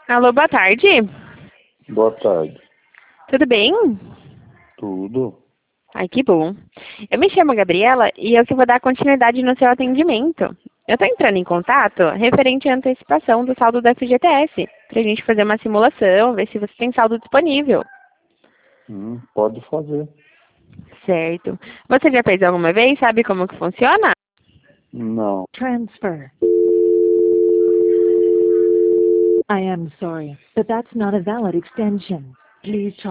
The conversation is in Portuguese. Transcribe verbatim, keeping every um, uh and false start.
Alô, boa tarde. Boa tarde. Tudo bem? Tudo? Ai, que bom. Eu me chamo Gabriela e eu que vou dar continuidade no seu atendimento. Eu estou entrando em contato referente à antecipação do saldo da F G T S, para a gente fazer uma simulação, ver se você tem saldo disponível. Hum, pode fazer. Certo. Você já fez alguma vez? Sabe como que funciona? Não. Transfer. I am sorry, but that's not a valid extension. Please try